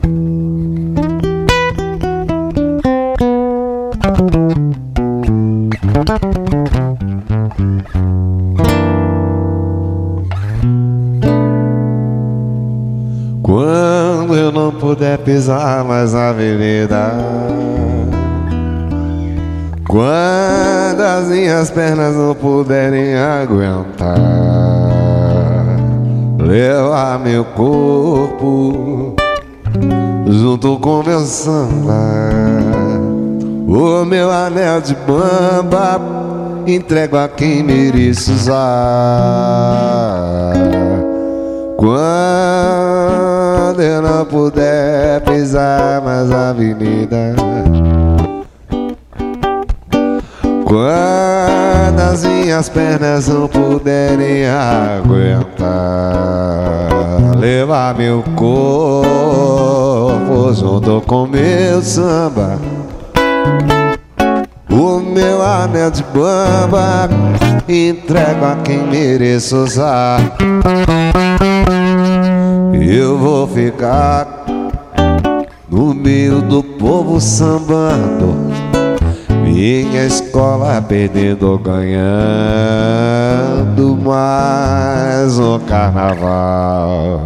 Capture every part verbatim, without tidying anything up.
Quando eu não puder pisar mais na avenida, quando as minhas pernas não puderem aguentar, levar meu corpo junto com meu samba, o meu anel de bamba, entrego a quem merece usar. Quando eu não puder pisar mais na avenida, quando as minhas pernas não puderem aguentar, levar meu corpo junto com meu samba, o meu anel de bamba, entrego a quem mereça usar. Eu vou ficar no meio do povo sambando, minha escola perdendo ou ganhando mais um carnaval.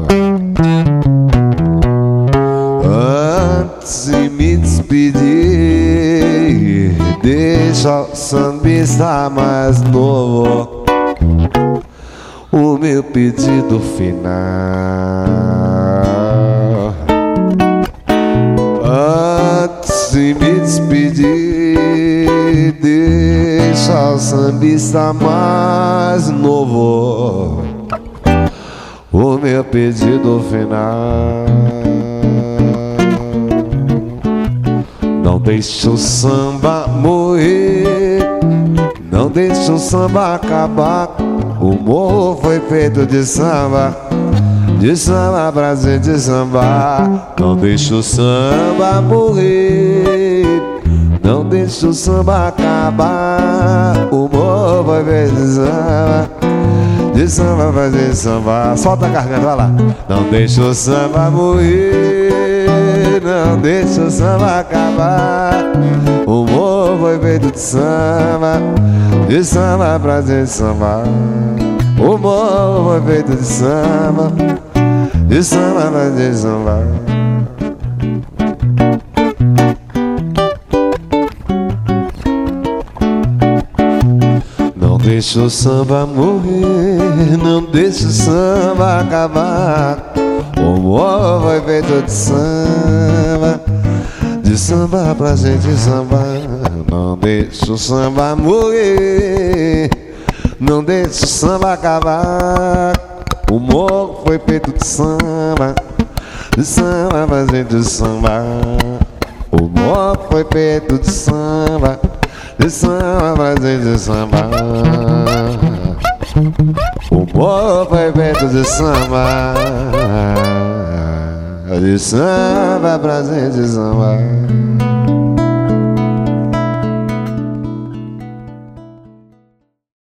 Antes de me despedir, deixa o sambista mais novo o meu pedido final. Antes de me despedir, deixa o sambista mais novo o meu pedido final. Não deixe o samba morrer, não deixe o samba acabar. O morro foi feito de samba, de samba pra gente sambar. Não deixe o samba morrer, não deixe o samba acabar. O morro foi feito de samba, de samba pra gente sambar. Solta a garganta, vai lá. Não deixe o samba morrer, não deixe o samba acabar. O morro foi feito de samba, de samba pra gente sambar. O morro foi feito de samba, de samba pra gente sambar. Não deixe o samba morrer, não deixe o samba acabar. O morro foi feito de samba, de samba pra gente sambar. Não deixe o samba morrer, não deixe o samba acabar. O morro foi feito de samba, de samba pra gente sambar. O morro foi feito de samba, de samba pra gente sambar. O morro foi feito de samba, de samba pra gente sambar.